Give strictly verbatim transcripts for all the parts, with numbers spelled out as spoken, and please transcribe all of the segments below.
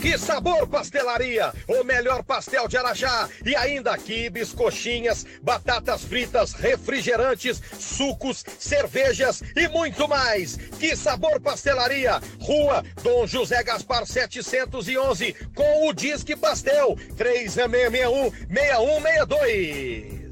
Que Sabor Pastelaria, o melhor pastel de Araxá. E ainda quibes, coxinhas, batatas fritas, refrigerantes, sucos, cervejas e muito mais. Que Sabor Pastelaria, Rua Dom José Gaspar setecentos e onze, com o Disque Pastel, três seis seis um, seis um seis dois.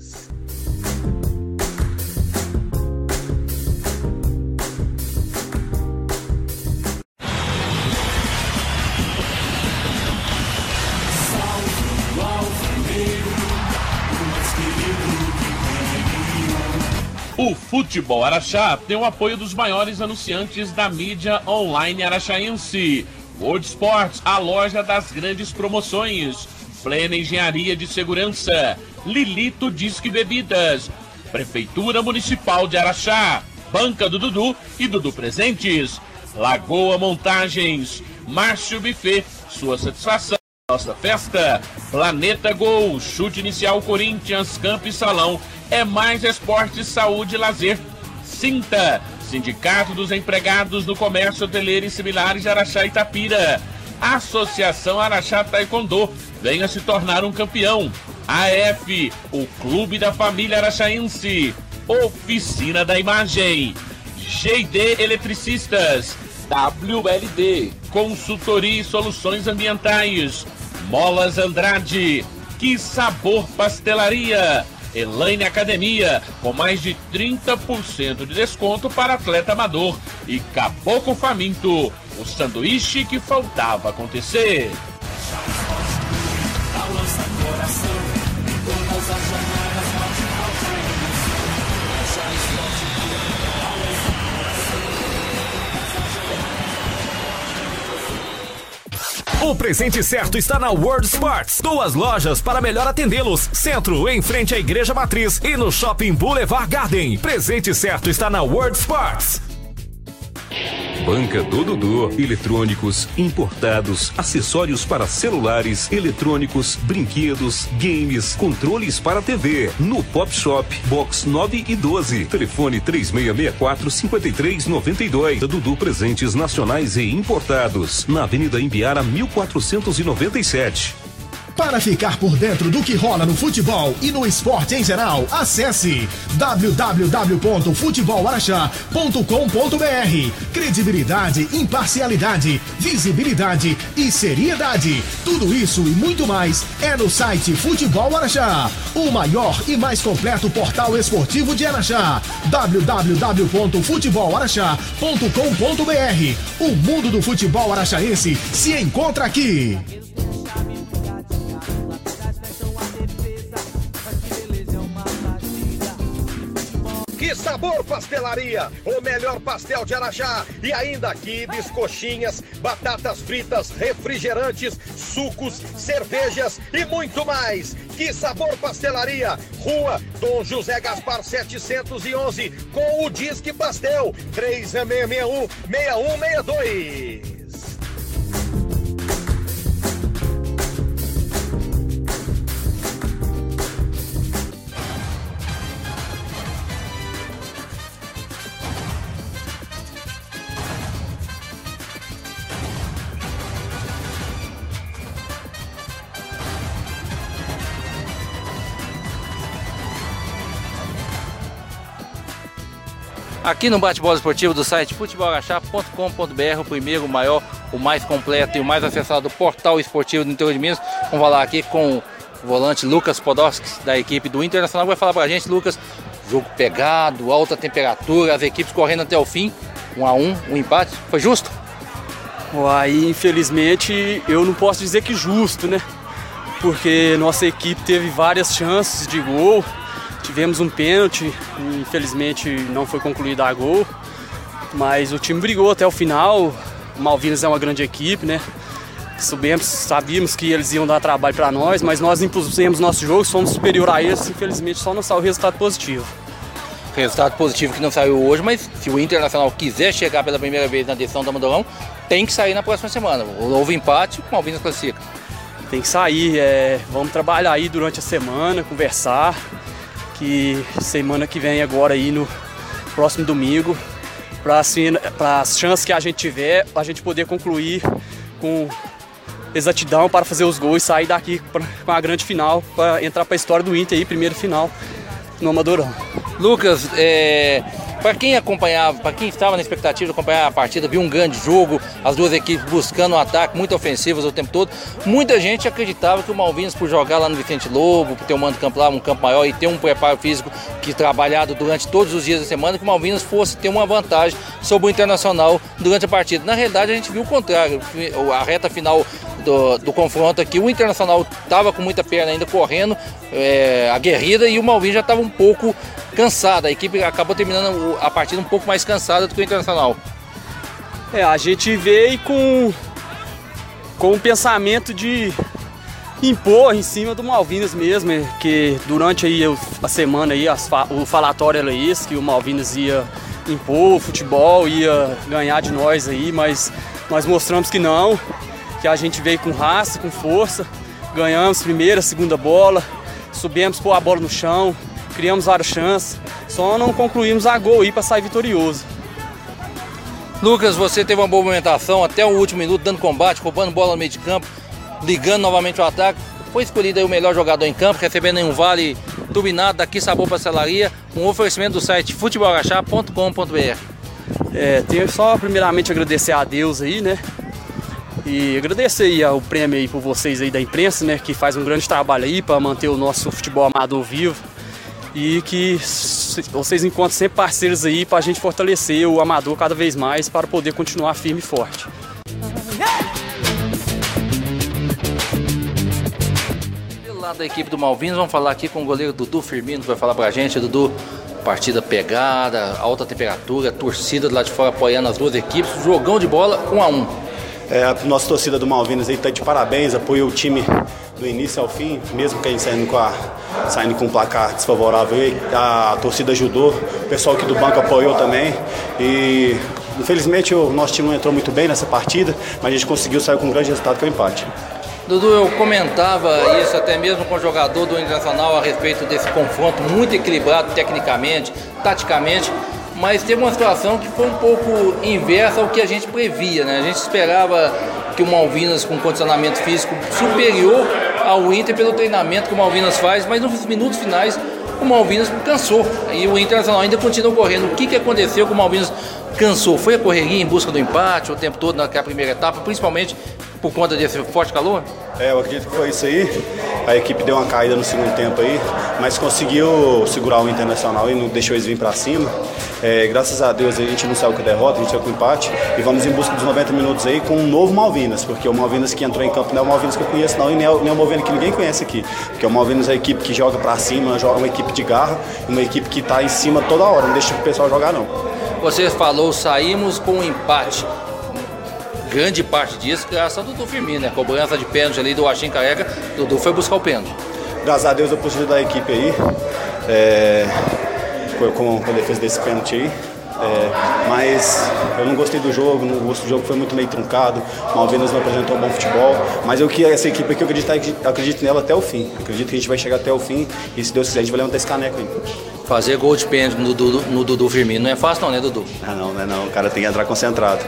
O Futebol Araxá tem o apoio dos maiores anunciantes da mídia online araxaense. World Sports, a loja das grandes promoções. Plena Engenharia de Segurança. Lilito Disque Bebidas. Prefeitura Municipal de Araxá. Banca do Dudu e Dudu Presentes. Lagoa Montagens. Márcio Buffet. Sua satisfação. Nossa festa. Planeta Gol. Chute Inicial Corinthians. Campo e Salão. É mais esporte, saúde e lazer. Sinta, Sindicato dos Empregados do Comércio Hoteleiro e Similares de Araxá e Itapira. Associação Araxá Taekwondo, venha se tornar um campeão. A F, o Clube da Família Araxaense. Oficina da Imagem. G D Eletricistas. W L D, Consultoria e Soluções Ambientais. Molas Andrade. Que Sabor Pastelaria. Elaine Academia, com mais de trinta por cento de desconto para atleta amador. E Caboclo Faminto, o sanduíche que faltava acontecer. O presente certo está na World Sports. Duas lojas para melhor atendê-los. Centro, em frente à Igreja Matriz, e no Shopping Boulevard Garden. Presente certo está na World Sports. Banca do Dudu. Eletrônicos, importados, acessórios para celulares, eletrônicos, brinquedos, games, controles para T V. No Pop Shop, box nove e doze. Telefone três seis seis quatro, cinco três nove dois. Dudu Presentes Nacionais e Importados. Na Avenida Imbiara, mil quatrocentos e noventa e sete. Para ficar por dentro do que rola no futebol e no esporte em geral, acesse w w w ponto futebol araxá ponto com ponto b r. Credibilidade, imparcialidade, visibilidade e seriedade. Tudo isso e muito mais é no site Futebol Araxá, o maior e mais completo portal esportivo de Araxá. w w w ponto futebol araxá ponto com ponto b r. O mundo do futebol araxaense se encontra aqui. Que Sabor Pastelaria, o melhor pastel de Araxá. E ainda quibes, coxinhas, batatas fritas, refrigerantes, sucos, cervejas e muito mais. Que Sabor Pastelaria, Rua Dom José Gaspar setecentos e onze, com o Disque Pastel, três seis seis um, seis um seis dois. Aqui no bate-bola esportivo do site futebol araxá ponto com ponto b r, o primeiro, o maior, o mais completo e o mais acessado portal esportivo do interior de Minas. Vamos falar aqui com o volante Lucas Podolski, da equipe do Internacional. Vai falar pra gente, Lucas, jogo pegado, alta temperatura, as equipes correndo até o fim, um a um, um empate, foi justo? Aí, infelizmente, eu não posso dizer que justo, né? Porque nossa equipe teve várias chances de gol. Tivemos um pênalti, infelizmente não foi concluído a gol, mas o time brigou até o final. O Malvinas é uma grande equipe, né? Sabemos, sabíamos que eles iam dar trabalho para nós, mas nós impusemos nosso jogo, somos superior a eles, infelizmente só não saiu o resultado positivo. Resultado positivo que não saiu hoje, mas se o Internacional quiser chegar pela primeira vez na decisão da Mandorão, tem que sair na próxima semana. Houve empate, o Malvinas classifica. Tem que sair, é, vamos trabalhar aí durante a semana, conversar. Que semana que vem agora aí no próximo domingo, para assim, para as chances que a gente tiver, a gente poder concluir com exatidão para fazer os gols e sair daqui pra, com a grande final, para entrar para a história do Inter aí, primeira final no Amadorão. Lucas, é, para quem acompanhava, para quem estava na expectativa de acompanhar a partida, viu um grande jogo, as duas equipes buscando um ataque, muito ofensivas o tempo todo. Muita gente acreditava que o Malvinas, por jogar lá no Vicente Lobo, por ter um mando de campo lá, um campo maior e ter um preparo físico que trabalhado durante todos os dias da semana, que o Malvinas fosse ter uma vantagem sobre o Internacional durante a partida. Na realidade, a gente viu o contrário. A reta final do, do confronto aqui, o Internacional estava com muita perna ainda correndo, é, aguerrida, e o Malvinas já estava um pouco cansada. A equipe acabou terminando a partida um pouco mais cansada do que o Internacional. É, a gente veio com, com o pensamento de impor em cima do Malvinas mesmo, que durante aí a semana aí, as, o falatório era esse, que o Malvinas ia impor o futebol, ia ganhar de nós aí, mas nós mostramos que não, que a gente veio com raça, com força, ganhamos primeira, segunda bola, subimos, pôr a bola no chão, criamos várias chances, só não concluímos a gol aí para sair vitorioso. Lucas, você teve uma boa movimentação até o último minuto, dando combate, roubando bola no meio de campo, ligando novamente o ataque. Foi escolhido aí o melhor jogador em campo, recebendo aí um vale turbinado daqui Sabor Pastelaria, um oferecimento do site futebol araxá ponto com ponto br. É, tenho só primeiramente agradecer a Deus aí, né? E agradecer aí o prêmio aí por vocês aí da imprensa, né? Que faz um grande trabalho aí para manter o nosso futebol amador vivo. E que vocês encontrem sempre parceiros aí para a gente fortalecer o amador cada vez mais para poder continuar firme e forte. Pelo lado da equipe do Malvinas, vamos falar aqui com o goleiro Dudu Firmino, que vai falar para a gente. Dudu, partida pegada, alta temperatura, torcida do lado de fora apoiando as duas equipes, jogão de bola, um a um. É, a nossa torcida do Malvinas aí está de parabéns, apoia o time do início ao fim, mesmo que a gente saindo com, a, saindo com um placar desfavorável, a torcida ajudou, o pessoal aqui do banco apoiou também e infelizmente o nosso time não entrou muito bem nessa partida, mas a gente conseguiu sair com um grande resultado que é o empate. Dudu, eu comentava isso até mesmo com o jogador do Internacional a respeito desse confronto muito equilibrado tecnicamente, taticamente, mas teve uma situação que foi um pouco inversa ao que a gente previa, né? A gente esperava que o Malvinas com condicionamento físico superior ao Inter pelo treinamento que o Malvinas faz, mas nos minutos finais o Malvinas cansou e o Internacional ainda continua correndo. O que, que aconteceu com o Malvinas cansou? Foi a correria em busca do empate o tempo todo naquela primeira etapa, principalmente por conta desse forte calor? É, eu acredito que foi isso aí. A equipe deu uma caída no segundo tempo aí, mas conseguiu segurar o Internacional e não deixou eles vir para cima. É, graças a Deus a gente não saiu com a derrota, a gente saiu com o empate e vamos em busca dos noventa minutos aí com um novo Malvinas, porque o Malvinas que entrou em campo não é o Malvinas que eu conheço não, e nem é o, nem é o Malvinas que ninguém conhece aqui, porque o Malvinas é a equipe que joga para cima, joga uma equipe de garra, uma equipe que está em cima toda hora, não deixa o pessoal jogar não. Você falou, saímos com um empate. Grande parte disso graças ao Dudu Firmino, né? Cobrança de pênalti ali do Achim Careca, Dudu foi buscar o pênalti. Graças a Deus eu pude ajudar a equipe aí, é, com, com a defesa desse pênalti aí, é, mas eu não gostei do jogo, não gostei do jogo, foi muito meio truncado, o Malvinas não apresentou um bom futebol, mas eu que essa equipe aqui eu acredito, eu acredito nela até o fim, eu acredito que a gente vai chegar até o fim e se Deus quiser a gente vai levantar esse caneco aí. Fazer gol de pênalti no Dudu, no Dudu Firmino não é fácil não, né, Dudu? Ah, não, não é não, o cara tem que entrar concentrado.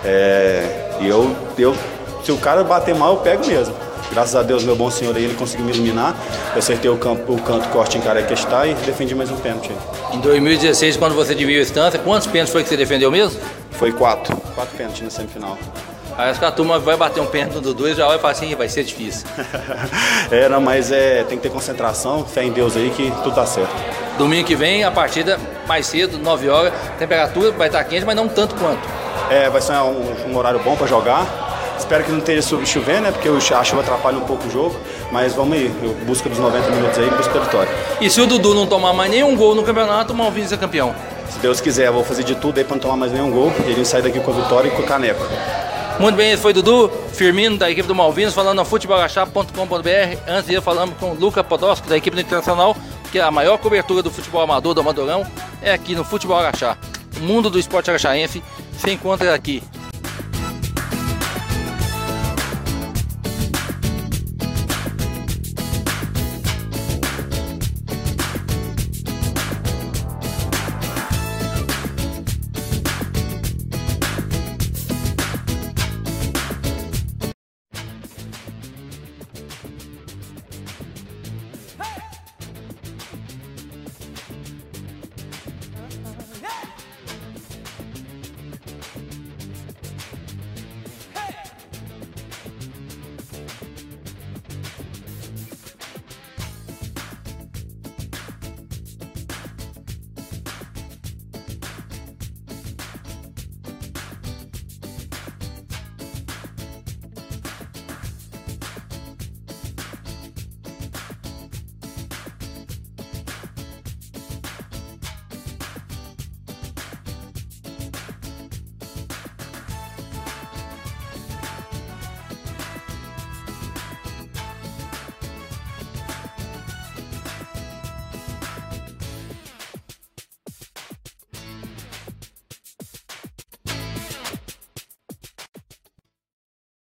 É, e eu, eu, se o cara bater mal, eu pego mesmo. Graças a Deus, meu bom senhor aí, ele conseguiu me iluminar. Eu acertei o, campo, o canto corte em Careca está e defendi mais um pênalti aí. Em dois mil e dezesseis, quando você dividiu a distância, quantos pênaltis foi que você defendeu mesmo? Foi quatro, quatro pênaltis na semifinal. Aí acho que a turma vai bater um pênalti no Dudu e já vai falar assim, vai ser difícil. É, não, mas é, tem que ter concentração, fé em Deus aí que tudo tá certo. Domingo que vem, a partida mais cedo, nove horas, temperatura vai estar quente, mas não tanto quanto. É, vai ser um, um horário bom para jogar. Espero que não esteja chovendo, né? Porque a chuva atrapalha um pouco o jogo. Mas vamos aí, busca dos noventa minutos aí, busca da vitória. E se o Dudu não tomar mais nenhum gol no campeonato, o Malvinas é campeão? Se Deus quiser, eu vou fazer de tudo aí para não tomar mais nenhum gol. E a gente sair daqui com a vitória e com o caneco. Muito bem, esse foi Dudu Firmino, da equipe do Malvinas, falando no futebol araxá ponto com ponto br. Antes de ir falando com o Lucas Podolski, da equipe do Internacional, que é a maior cobertura do futebol amador do Amadorão, é aqui no Futebol Araxá. O mundo do esporte araxaense se encontra aqui.